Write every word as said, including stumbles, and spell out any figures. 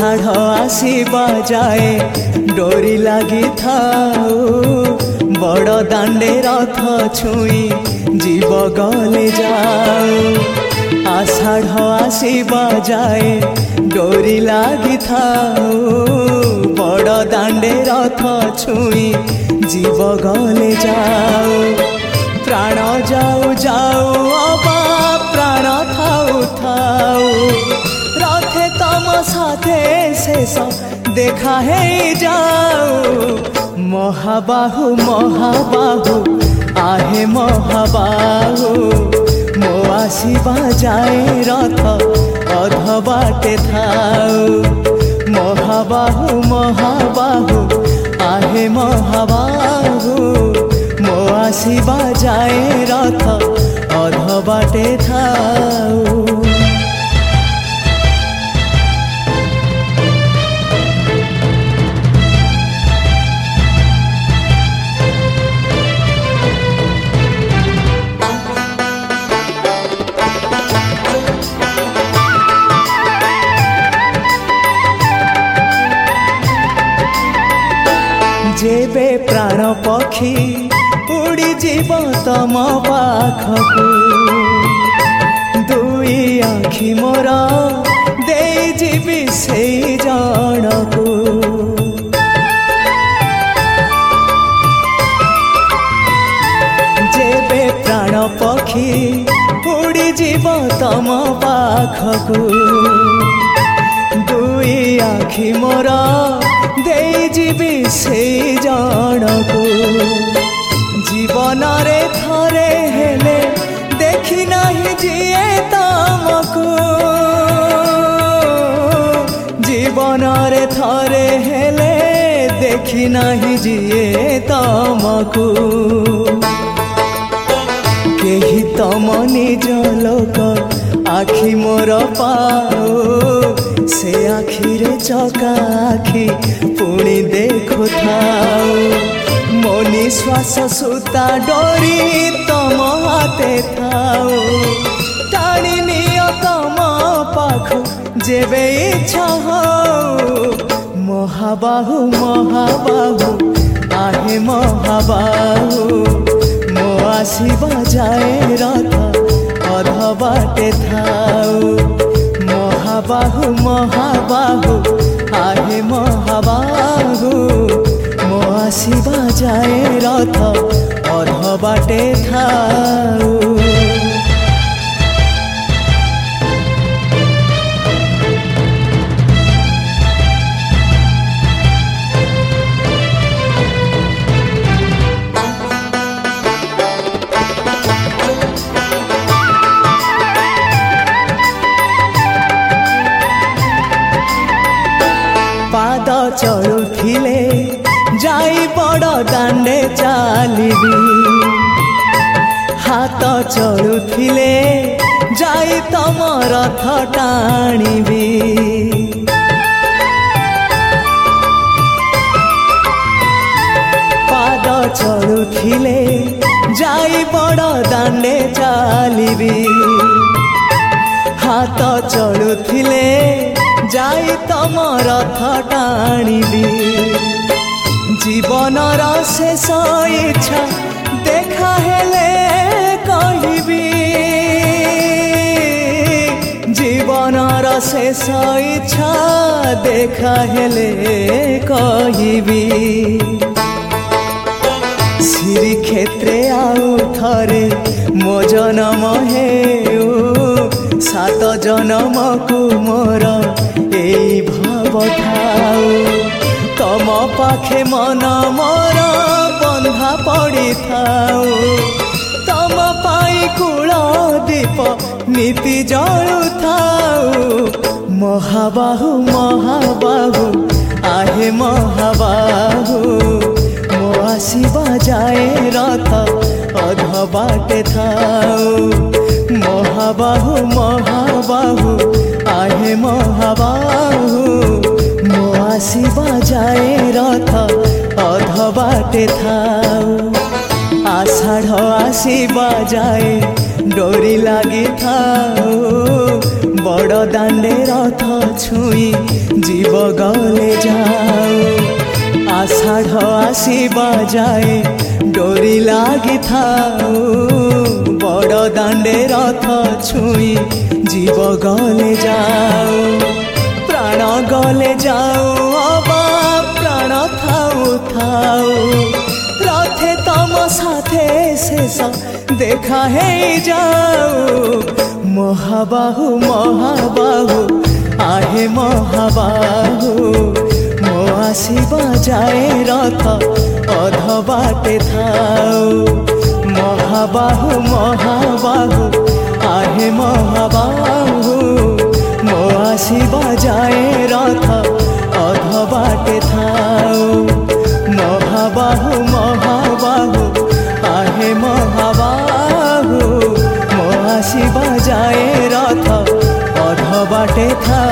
आषाढ़ आसीबा जाए डोरी लगी थाऊ बड़ दांडे रथ छुई जीव गले जाऊ। आषाढ़ आसीबा जाए डोरी लगी थाऊ बड़ दांडे रथ छुई जीव गले जाऊ। प्राण जाऊ जाऊ अबा प्राण थाऊ थाऊ रथे तम साथे शेष देखा है जाऊ। महाबाहु महाबाहु आहे महाबाहु मो आसीबा जाए रथ अध बाटे थाऊ। महाबाहु महाबाहु आहे महाबाहु मो आसीबा जाए रथ अध बाटे थाऊ। जेबे प्राण पक्षी उड़ी जीव तम पाखकू दुई आखि मोर दे जीवी से जनकू। जेबे प्राण पक्षी उड़ी जीव तम पाखकू दुई आखि मोर दे जीवी से जनकू। जीवन रे थरे हेले देखी नहीं जिए तमकू। जीवन रे थरे हेले देखी नहीं जिए तमकू। केही तम निज लोक आखि मोर पाओ से आखि रे चका आखि पुणी देखु थाऊ। मो निश्वास सुता डोरी तम हाथे थाऊ टाणी नियो तम पाखु जेबे इच्छा हो। महाबाहु महाबाहु आहे महाबाहु मो आसीबा जाए रथ अध बाटे थाऊ। महाबाहु महाबाहु आहे महाबाहु मो आसीबा जाए रथ अध बाटे थाऊ। पाद चलुथिले जाई बड़ दांडे चालिबी हाथ चलुथिले जाई तम रथ टाणीबी। पाद चलुथिले जाई बड़ दांडे चालिबी हाथ चलुथिले जाई तम रथ टाणीबी। जीवनर शेष इच्छा देखा हेले कहिबी। जीवनर शेष इच्छा देखा हेले कहिबी। श्रीक्षेत्रे आउ थरे मो जन्म हेउ सात जन्म को मोर एई भाव थाऊ। तम पाखे मन मोर बंधा पड़ी थाऊ। तम पाई कूल दीप नीति जलु थाऊ। महाबाहु महाबाहु आहे महाबाहु मो आसीबा जाए रथ अध बाटे थाऊ। महाबाहु महाबाहु आहे महाबाहु मो आसीबा जाए रथ अध बाटे थाऊ। आषाढ़ आसीबा जाए डोरी लगी थाऊ बड़ दांडे रथ छुई जीव गले जाऊ आषाढ़ आसीबा जाए डोरी लागी थाऊ बड़ दांडे रथ छुई जीव गले जाऊ प्राण गले जाऊ अबा प्राण थाऊ थाऊ रथे तम साथे शेष देखा है जाऊ महाबाहु महाबाहु आहे महाबाहु मो आसीबा जाए रथ अध बाटे थाऊ महाबाहु महाबाहु आहे महाबाहु मो आसीबा जाए रथ अध बाटे थाऊ महाबाहु महाबाहु आहे महाबाहु मो आसीबा जाए रथ अध बाटे था।